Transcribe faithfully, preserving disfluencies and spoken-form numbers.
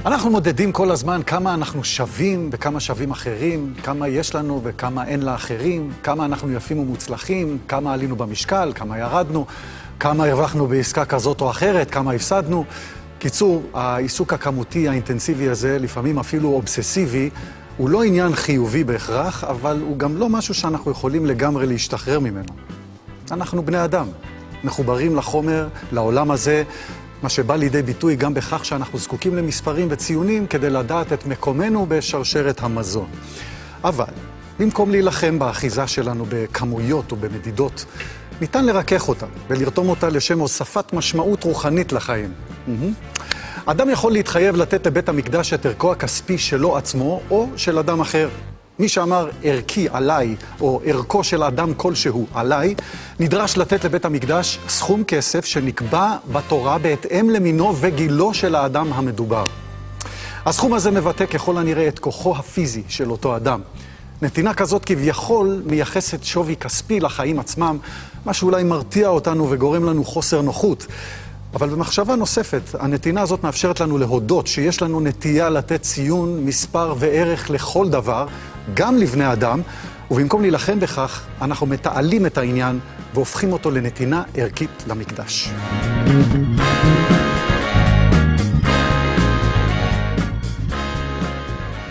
אנחנו מודדים כל הזמן כמה אנחנו שווים וכמה שווים אחרים, כמה יש לנו וכמה אין לאחרים, כמה אנחנו יפים ומוצלחים, כמה עלינו במשקל, כמה ירדנו, כמה הרווחנו בעסקה כזאת או אחרת, כמה הפסדנו. קיצור, העיסוק הכמותי האינטנסיבי הזה, לפעמים אפילו אובססיבי, הוא לא עניין חיובי בהכרח, אבל הוא גם לא משהו שאנחנו יכולים לגמרי להשתחרר ממנו. אנחנו בני אדם, מחוברים לחומר, לעולם הזה, מה שבא לידי ביטוי גם בכך שאנחנו זקוקים למספרים וציונים כדי לדעת את מקומנו בשרשרת המזון. אבל, במקום להילחם באחיזה שלנו בכמויות ובמדידות, ניתן לרכך אותה ולרתום אותה לשם הוספת משמעות רוחנית לחיים. אדם יכול להתחייב לתת לבית המקדש את ערכו הכספי שלו עצמו או של אדם אחר. מי שאמר ערכי עליי, או ערכו של אדם כלשהו עליי, נדרש לתת לבית המקדש סכום כסף שנקבע בתורה בהתאם למינו וגילו של האדם המדובר. הסכום הזה מבטא ככל הנראה את כוחו הפיזי של אותו אדם. נתינה כזאת כביכול מייחסת שווי כספי לחיים עצמם, מה שאולי מרתיע אותנו וגורם לנו חוסר נוחות. אבל במחשבה נוספת, הנתינה הזאת מאפשרת לנו להודות שיש לנו נטייה לתת ציון, מספר וערך לכל דבר, גם לבני אדם, ובמקום להילחם בכך, אנחנו מתעלים את העניין והופכים אותו לנתינה ערכית למקדש.